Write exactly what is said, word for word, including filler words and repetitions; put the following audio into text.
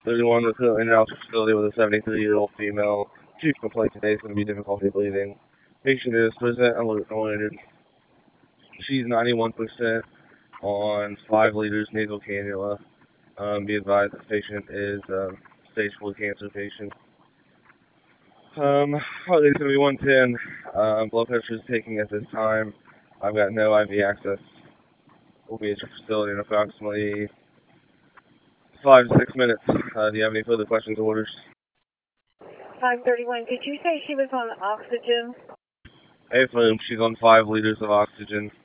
thirty-one was currently in an outreach facility with a seventy-three-year-old female. Chief complaint today is going to be difficulty breathing. Patient is present unrelated. She's ninety-one percent on five liters nasal cannula. Um, be advised this patient is um, stage four cancer patient. Um, heart rate's going to be one ten. Um, blood pressure is taking at this time. I've got no I V access. We'll be at your facility in approximately five to six minutes. Uh, do you have any further questions or orders? five thirty-one, did you say she was on oxygen? Affirm, she's on five liters of oxygen.